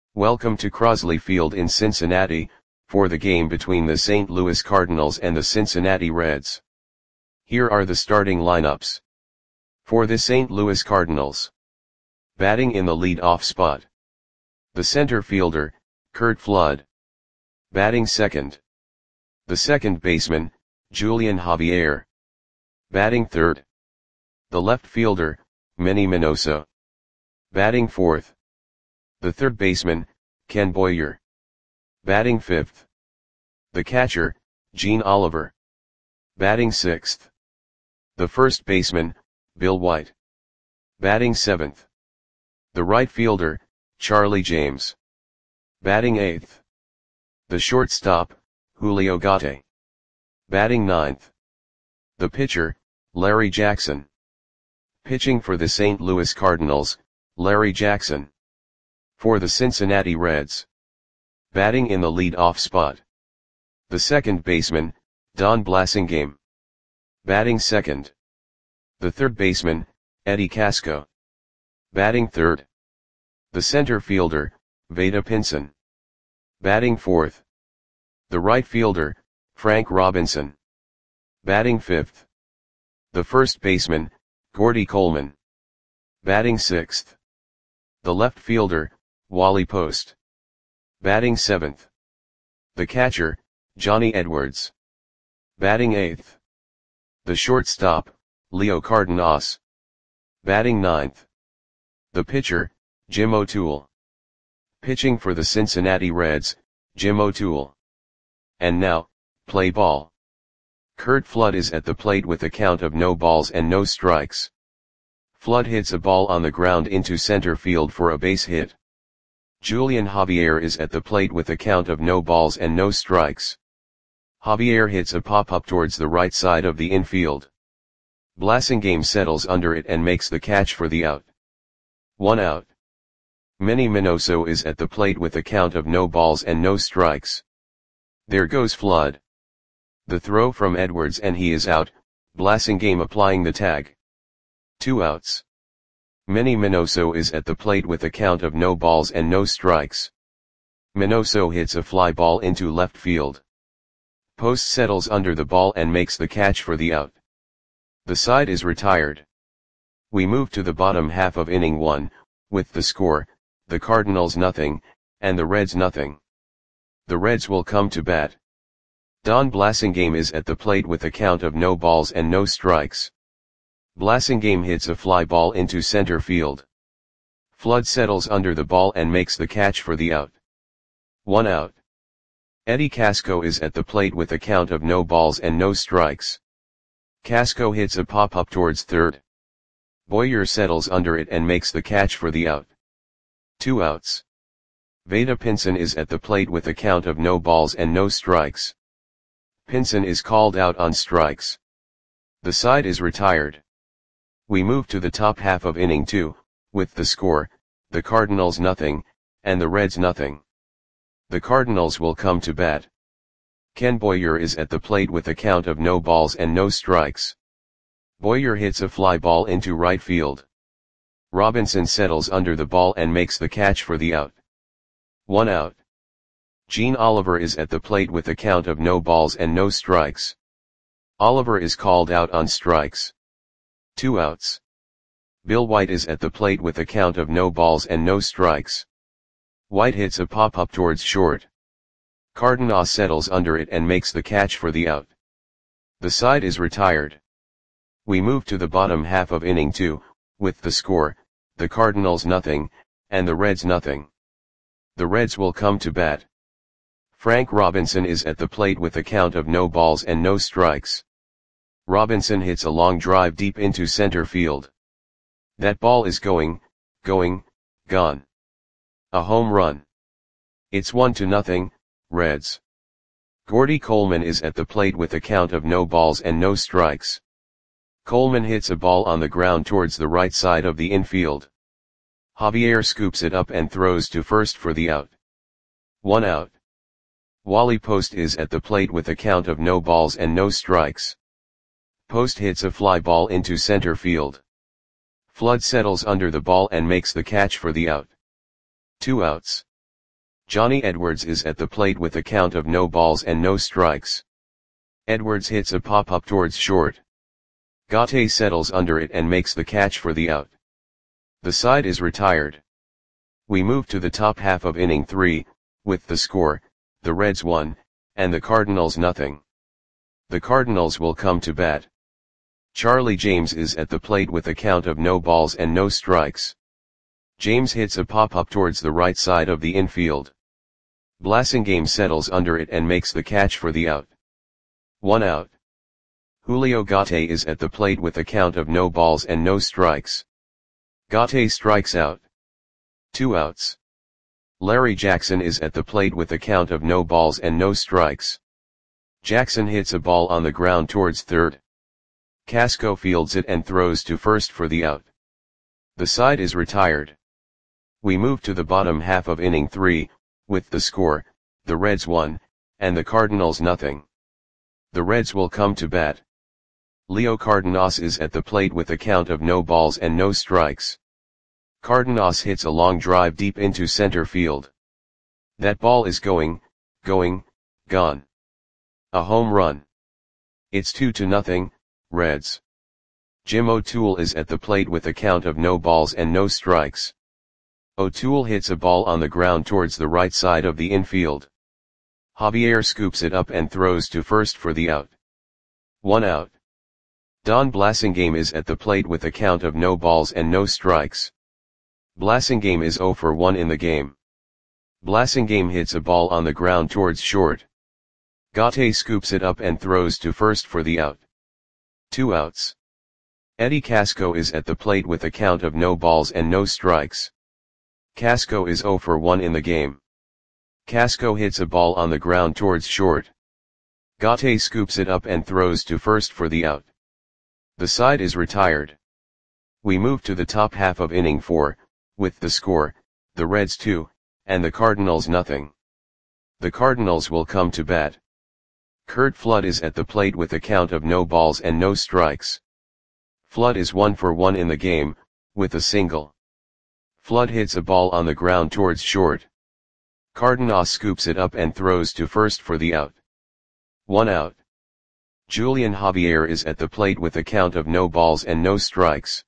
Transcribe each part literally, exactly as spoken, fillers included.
Welcome to Crosley Field in Cincinnati, for the game between the Saint Louis Cardinals and the Cincinnati Reds. Here are the starting lineups. For the Saint Louis Cardinals. Batting in the lead-off spot. The center fielder, Curt Flood. Batting second. The second baseman, Julian Javier. Batting third. The left fielder, Manny Minoso. Batting fourth. The third baseman, Ken Boyer. Batting fifth. The catcher, Gene Oliver. Batting sixth. The first baseman, Bill White. Batting seventh. The right fielder, Charlie James. Batting eighth. The shortstop, Julio Gatti. Batting ninth. The pitcher, Larry Jackson. Pitching for the Saint Louis Cardinals, Larry Jackson. For the Cincinnati Reds. Batting in the lead-off spot. The second baseman, Don Blasingame. Batting second. The third baseman, Eddie Casco. Batting third. The center fielder, Vada Pinson. Batting fourth. The right fielder, Frank Robinson. Batting fifth. The first baseman, Gordy Coleman. Batting sixth. The left fielder, Wally Post. Batting seventh. The catcher, Johnny Edwards. Batting eighth. The shortstop, Leo Cardenas. Batting ninth. The pitcher, Jim O'Toole. Pitching for the Cincinnati Reds, Jim O'Toole. And now, play ball. Curt Flood is at the plate with a count of no balls and no strikes. Flood hits a ball on the ground into center field for a base hit. Julian Javier is at the plate with a count of no balls and no strikes. Javier hits a pop-up towards the right side of the infield. Blasingame settles under it and makes the catch for the out. One out. Manny Minoso is at the plate with a count of no balls and no strikes. There goes Flood. The throw from Edwards and he is out, Blasingame applying the tag. Two outs. Manny Minoso is at the plate with a count of no balls and no strikes. Minoso hits a fly ball into left field. Post settles under the ball and makes the catch for the out. The side is retired. We move to the bottom half of inning one, with the score, the Cardinals nothing, and the Reds nothing. The Reds will come to bat. Don Blasingame is at the plate with a count of no balls and no strikes. Blasingame hits a fly ball into center field. Flood settles under the ball and makes the catch for the out. One out. Eddie Casco is at the plate with a count of no balls and no strikes. Casco hits a pop-up towards third. Boyer settles under it and makes the catch for the out. Two outs. Vada Pinson is at the plate with a count of no balls and no strikes. Pinson is called out on strikes. The side is retired. We move to the top half of inning two, with the score, the Cardinals nothing, and the Reds nothing. The Cardinals will come to bat. Ken Boyer is at the plate with a count of no balls and no strikes. Boyer hits a fly ball into right field. Robinson settles under the ball and makes the catch for the out. One out. Gene Oliver is at the plate with a count of no balls and no strikes. Oliver is called out on strikes. Two outs. Bill White is at the plate with a count of no balls and no strikes. White hits a pop-up towards short. Cardenas settles under it and makes the catch for the out. The side is retired. We move to the bottom half of inning two, with the score, the Cardinals nothing, and the Reds nothing. The Reds will come to bat. Frank Robinson is at the plate with a count of no balls and no strikes. Robinson hits a long drive deep into center field. That ball is going, going, gone. A home run. It's one to nothing, Reds. Gordy Coleman is at the plate with a count of no balls and no strikes. Coleman hits a ball on the ground towards the right side of the infield. Javier scoops it up and throws to first for the out. One out. Wally Post is at the plate with a count of no balls and no strikes. Post hits a fly ball into center field. Flood settles under the ball and makes the catch for the out. Two outs. Johnny Edwards is at the plate with a count of no balls and no strikes. Edwards hits a pop-up towards short. Gaute settles under it and makes the catch for the out. The side is retired. We move to the top half of inning three, with the score, the Reds one, and the Cardinals nothing. The Cardinals will come to bat. Charlie James is at the plate with a count of no balls and no strikes. James hits a pop-up towards the right side of the infield. Blasingame settles under it and makes the catch for the out. One out. Julio Gaute is at the plate with a count of no balls and no strikes. Gaute strikes out. Two outs. Larry Jackson is at the plate with a count of no balls and no strikes. Jackson hits a ball on the ground towards third. Casco fields it and throws to first for the out. The side is retired. We move to the bottom half of inning three, with the score, the Reds one, and the Cardinals nothing. The Reds will come to bat. Leo Cardenas is at the plate with a count of no balls and no strikes. Cardenas hits a long drive deep into center field. That ball is going, going, gone. A home run. It's two to nothing, Reds. Jim O'Toole is at the plate with a count of no balls and no strikes. O'Toole hits a ball on the ground towards the right side of the infield. Javier scoops it up and throws to first for the out. One out. Don Blasingame is at the plate with a count of no balls and no strikes. Blasingame is zero for one in the game. Blasingame hits a ball on the ground towards short. Gaute scoops it up and throws to first for the out. Two outs. Eddie Casco is at the plate with a count of no balls and no strikes. Casco is zero for one in the game. Casco hits a ball on the ground towards short. Gaute scoops it up and throws to first for the out. The side is retired. We move to the top half of inning four, with the score, the Reds two, and the Cardinals nothing. The Cardinals will come to bat. Curt Flood is at the plate with a count of no balls and no strikes. Flood is one for one in the game, with a single. Flood hits a ball on the ground towards short. Cardenas scoops it up and throws to first for the out. One out. Julian Javier is at the plate with a count of no balls and no strikes.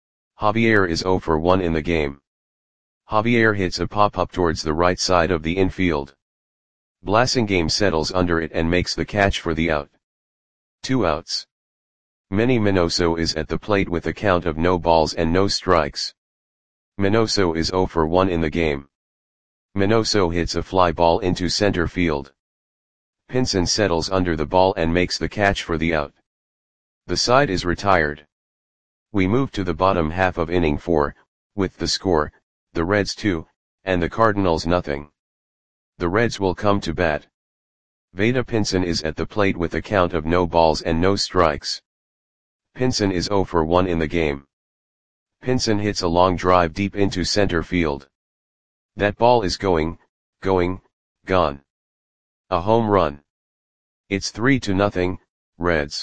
Javier is zero for one in the game. Javier hits a pop-up towards the right side of the infield. Blasingame settles under it and makes the catch for the out. Two outs. Manny Minoso is at the plate with a count of no balls and no strikes. Minoso is zero for one in the game. Minoso hits a fly ball into center field. Pinson settles under the ball and makes the catch for the out. The side is retired. We move to the bottom half of inning four, with the score, the Reds two, and the Cardinals nothing. The Reds will come to bat. Vada Pinson is at the plate with a count of no balls and no strikes. Pinson is zero for one in the game. Pinson hits a long drive deep into center field. That ball is going, going, gone. A home run. It's three to nothing, Reds.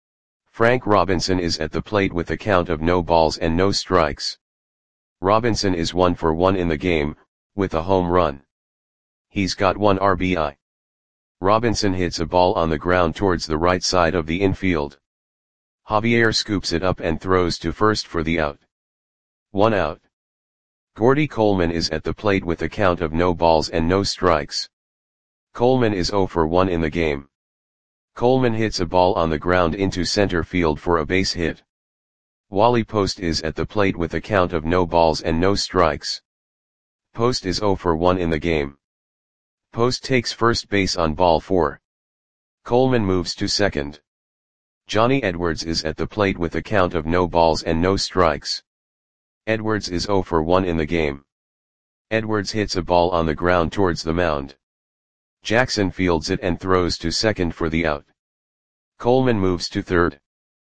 Frank Robinson is at the plate with a count of no balls and no strikes. Robinson is one for one in the game, with a home run. He's got one R B I. Robinson hits a ball on the ground towards the right side of the infield. Javier scoops it up and throws to first for the out. One out. Gordy Coleman is at the plate with a count of no balls and no strikes. Coleman is zero for one in the game. Coleman hits a ball on the ground into center field for a base hit. Wally Post is at the plate with a count of no balls and no strikes. Post is zero for one in the game. Post takes first base on ball four. Coleman moves to second. Johnny Edwards is at the plate with a count of no balls and no strikes. Edwards is zero for one in the game. Edwards hits a ball on the ground towards the mound. Jackson fields it and throws to second for the out. Coleman moves to third.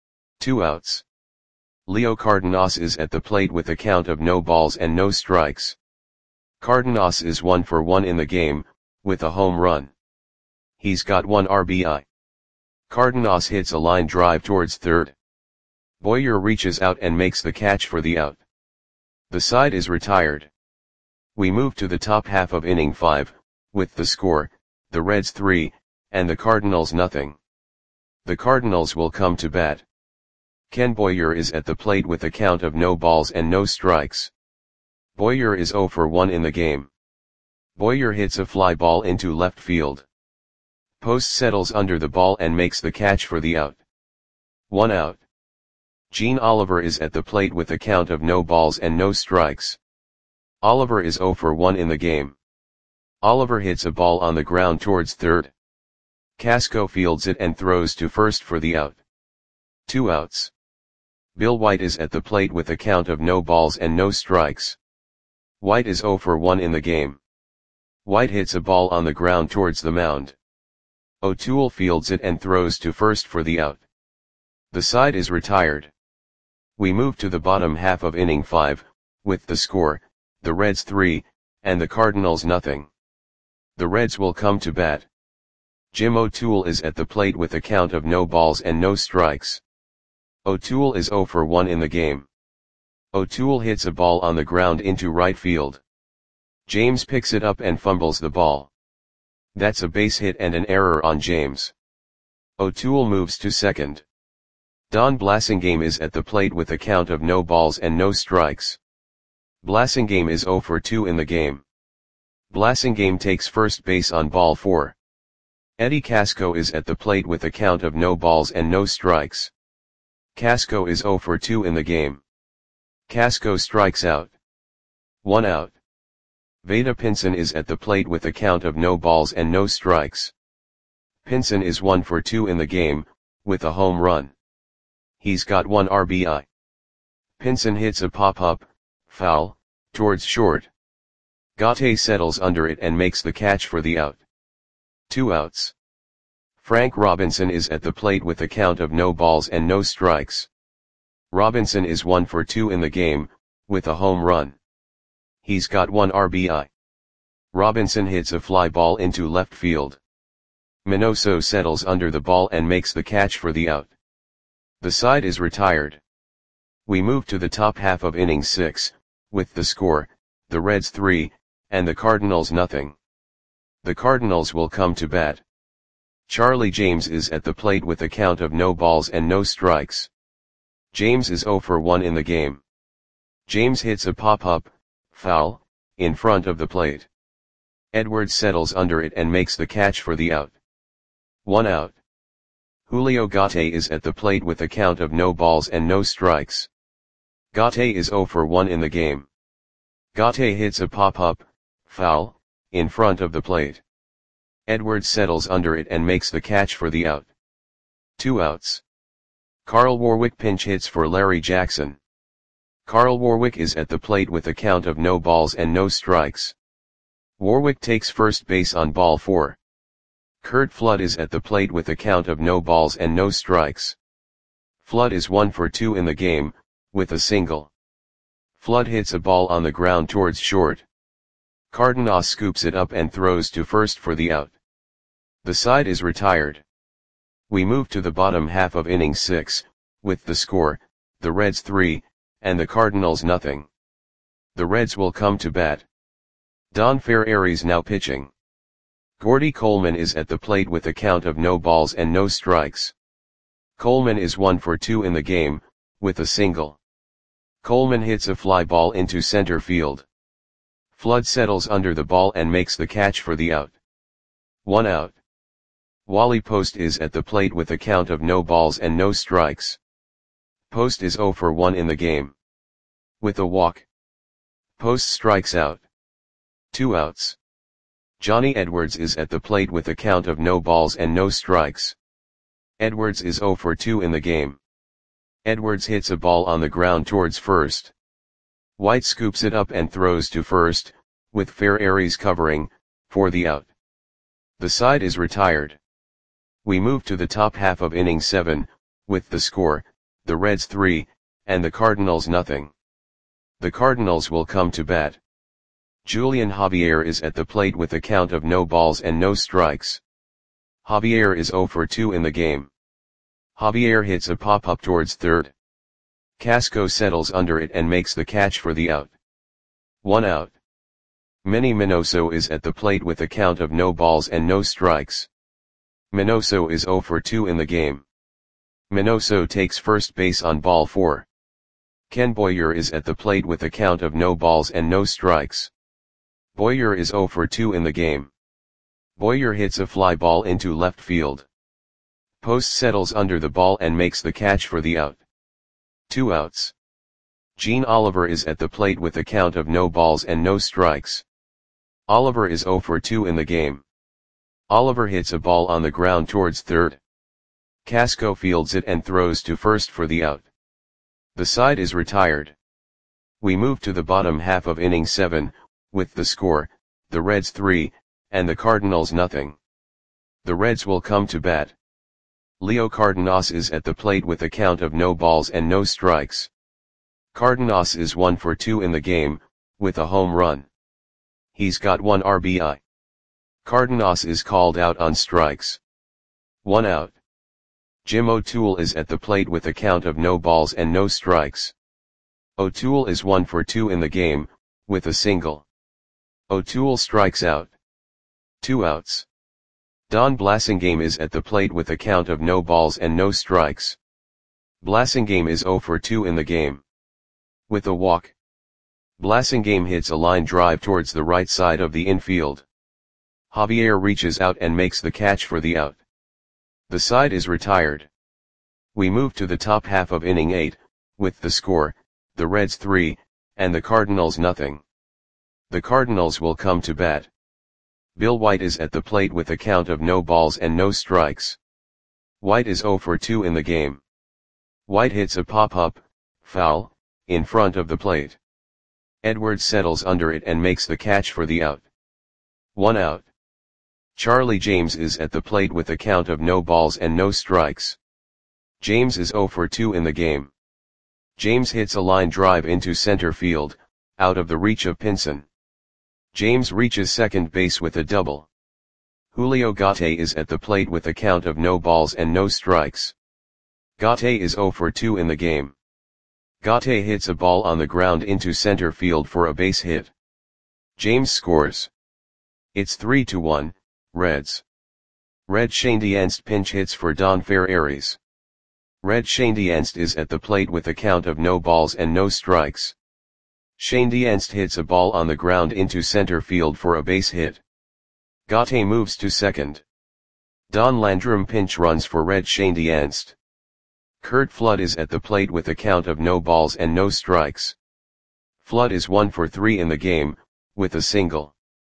Two outs. Leo Cardenas is at the plate with a count of no balls and no strikes. Cardenas is one for one in the game, with a home run. He's got one R B I. Cardenas hits a line drive towards third. Boyer reaches out and makes the catch for the out. The side is retired. We move to the top half of inning five, with the score, the Reds three, and the Cardinals nothing. The Cardinals will come to bat. Ken Boyer is at the plate with a count of no balls and no strikes. Boyer is zero for one in the game. Boyer hits a fly ball into left field. Post settles under the ball and makes the catch for the out. One out. Gene Oliver is at the plate with a count of no balls and no strikes. Oliver is zero for one in the game. Oliver hits a ball on the ground towards third. Casco fields it and throws to first for the out. Two outs. Bill White is at the plate with a count of no balls and no strikes. White is zero for one in the game. White hits a ball on the ground towards the mound. O'Toole fields it and throws to first for the out. The side is retired. We move to the bottom half of inning five, with the score, the Reds three, and the Cardinals nothing. The Reds will come to bat. Jim O'Toole is at the plate with a count of no balls and no strikes. O'Toole is zero for one in the game. O'Toole hits a ball on the ground into right field. James picks it up and fumbles the ball. That's a base hit and an error on James. O'Toole moves to second. Don Blasingame is at the plate with a count of no balls and no strikes. Blasingame is zero for two in the game. Blasingame takes first base on ball four. Eddie Casco is at the plate with a count of no balls and no strikes. Casco is zero for two in the game. Casco strikes out. One out. Vada Pinson is at the plate with a count of no balls and no strikes. Pinson is one for two in the game, with a home run. He's got one R B I. Pinson hits a pop-up, foul, towards short. Gatte settles under it and makes the catch for the out. Two outs. Frank Robinson is at the plate with a count of no balls and no strikes. Robinson is one for two in the game, with a home run. He's got one R B I. Robinson hits a fly ball into left field. Minoso settles under the ball and makes the catch for the out. The side is retired. We move to the top half of inning six, with the score, the Reds three, and the Cardinals nothing. The Cardinals will come to bat. Charlie James is at the plate with a count of no balls and no strikes. James is zero for one in the game. James hits a pop-up, foul, in front of the plate. Edwards settles under it and makes the catch for the out. One out. Julio Gatte is at the plate with a count of no balls and no strikes. Gatte is zero for one in the game. Gatte hits a pop-up, foul, in front of the plate. Edwards settles under it and makes the catch for the out. Two outs. Carl Warwick pinch hits for Larry Jackson. Carl Warwick is at the plate with a count of no balls and no strikes. Warwick takes first base on ball four. Curt Flood is at the plate with a count of no balls and no strikes. Flood is one for two in the game, with a single. Flood hits a ball on the ground towards short. Cardenas scoops it up and throws to first for the out. The side is retired. We move to the bottom half of inning six, with the score, the Reds three, and the Cardinals nothing. The Reds will come to bat. Don Ferreri's now pitching. Gordy Coleman is at the plate with a count of no balls and no strikes. Coleman is one for two in the game, with a single. Coleman hits a fly ball into center field. Flood settles under the ball and makes the catch for the out. One out. Wally Post is at the plate with a count of no balls and no strikes. Post is zero for one in the game. With a walk. Post strikes out. Two outs. Johnny Edwards is at the plate with a count of no balls and no strikes. Edwards is zero for two in the game. Edwards hits a ball on the ground towards first. White scoops it up and throws to first, with Ferreri's covering, for the out. The side is retired. We move to the top half of inning seven, with the score, the Reds three, and the Cardinals nothing. The Cardinals will come to bat. Julian Javier is at the plate with a count of no balls and no strikes. Javier is zero for two in the game. Javier hits a pop-up towards third. Casco settles under it and makes the catch for the out. One out. Manny Minoso is at the plate with a count of no balls and no strikes. Minoso is zero for two in the game. Minoso takes first base on ball four. Ken Boyer is at the plate with a count of no balls and no strikes. Boyer is zero for two in the game. Boyer hits a fly ball into left field. Post settles under the ball and makes the catch for the out. Two outs. Gene Oliver is at the plate with a count of no balls and no strikes. Oliver is zero for two in the game. Oliver hits a ball on the ground towards third. Casco fields it and throws to first for the out. The side is retired. We move to the bottom half of inning seven, with the score, the Reds three, and the Cardinals nothing. The Reds will come to bat. Leo Cardenas is at the plate with a count of no balls and no strikes. Cardenas is one for two in the game, with a home run. He's got one R B I. Cardenas is called out on strikes. One out. Jim O'Toole is at the plate with a count of no balls and no strikes. O'Toole is one for two in the game, with a single. O'Toole strikes out. Two outs. Don Blasingame is at the plate with a count of no balls and no strikes. Blasingame is zero for two in the game. With a walk. Blasingame hits a line drive towards the right side of the infield. Javier reaches out and makes the catch for the out. The side is retired. We move to the top half of inning eight, with the score, the Reds three, and the Cardinals nothing. The Cardinals will come to bat. Bill White is at the plate with a count of no balls and no strikes. White is zero for two in the game. White hits a pop-up, foul, in front of the plate. Edwards settles under it and makes the catch for the out. One out. Charlie James is at the plate with a count of no balls and no strikes. James is zero for two in the game. James hits a line drive into center field, out of the reach of Pinson. James reaches second base with a double. Julio Gate is at the plate with a count of no balls and no strikes. Gate is zero for two in the game. Gate hits a ball on the ground into center field for a base hit. James scores. It's three to one, Reds. Red Schoendienst pinch hits for Don Ferreris. Red Schoendienst is at the plate with a count of no balls and no strikes. Schoendienst hits a ball on the ground into center field for a base hit. Gate moves to second. Don Landrum pinch runs for Red Schoendienst. Curt Flood is at the plate with a count of no balls and no strikes. Flood is one for three in the game, with a single.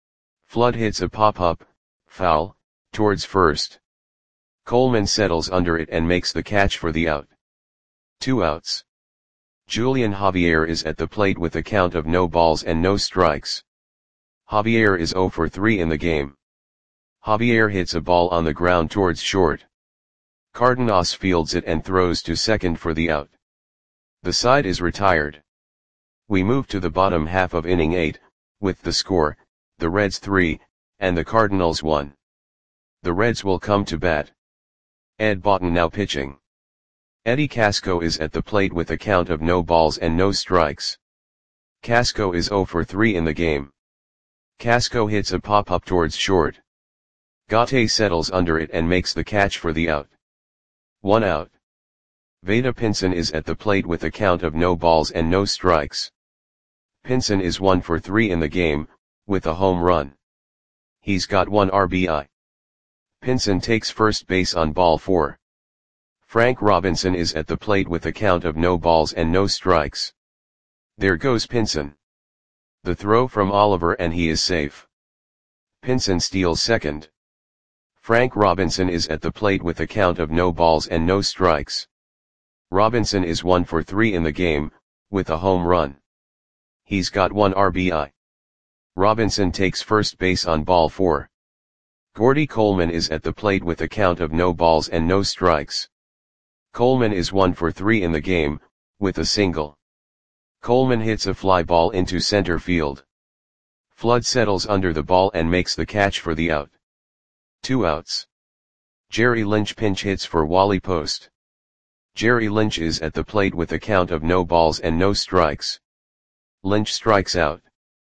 Flood hits a pop-up, foul, towards first. Coleman settles under it and makes the catch for the out. Two outs. Julian Javier is at the plate with a count of no balls and no strikes. Javier is zero for three in the game. Javier hits a ball on the ground towards short. Cardenas fields it and throws to second for the out. The side is retired. We move to the bottom half of inning eight, with the score, the Reds three, and the Cardinals one. The Reds will come to bat. Ed Boughton now pitching. Eddie Casco is at the plate with a count of no balls and no strikes. Casco is zero for three in the game. Casco hits a pop-up towards short. Gate settles under it and makes the catch for the out. One out. Vada Pinson is at the plate with a count of no balls and no strikes. Pinson is one for three in the game, with a home run. He's got one R B I. Pinson takes first base on ball four. Frank Robinson is at the plate with a count of no balls and no strikes. There goes Pinson. The throw from Oliver and he is safe. Pinson steals second. Frank Robinson is at the plate with a count of no balls and no strikes. Robinson is one for three in the game, with a home run. He's got one R B I. Robinson takes first base on ball four. Gordy Coleman is at the plate with a count of no balls and no strikes. Coleman is one for three in the game, with a single. Coleman hits a fly ball into center field. Flood settles under the ball and makes the catch for the out. Two outs. Jerry Lynch pinch hits for Wally Post. Jerry Lynch is at the plate with a count of no balls and no strikes. Lynch strikes out.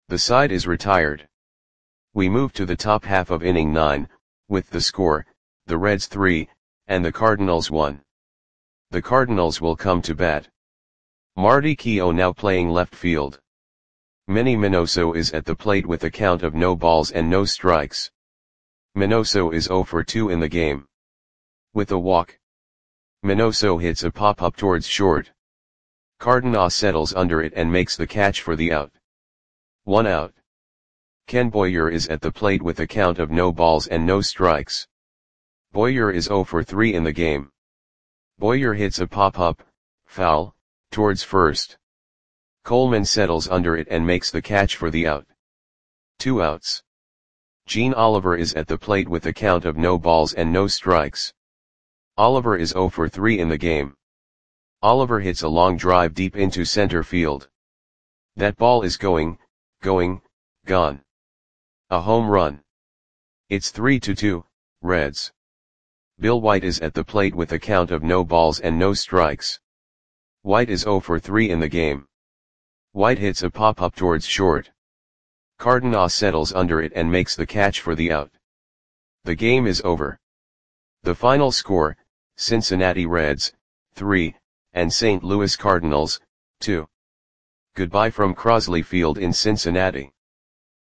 The side is retired. We move to the top half of inning nine, with the score, the Reds three, and the Cardinals one. The Cardinals will come to bat. Marty Keough now playing left field. Manny Minoso is at the plate with a count of no balls and no strikes. Minoso is oh for two in the game. With a walk, Minoso hits a pop-up towards short. Cardenas settles under it and makes the catch for the out. One out. Ken Boyer is at the plate with a count of no balls and no strikes. Boyer is oh for three in the game. Boyer hits a pop-up, foul, towards first. Coleman settles under it and makes the catch for the out. Two outs. Gene Oliver is at the plate with a count of no balls and no strikes. Oliver is oh for three in the game. Oliver hits a long drive deep into center field. That ball is going, going, gone. A home run. It's three to two, Reds. Bill White is at the plate with a count of no balls and no strikes. White is oh for three in the game. White hits a pop-up towards short. Cardenas settles under it and makes the catch for the out. The game is over. The final score, Cincinnati Reds, three, and Saint Louis Cardinals, two. Goodbye from Crosley Field in Cincinnati.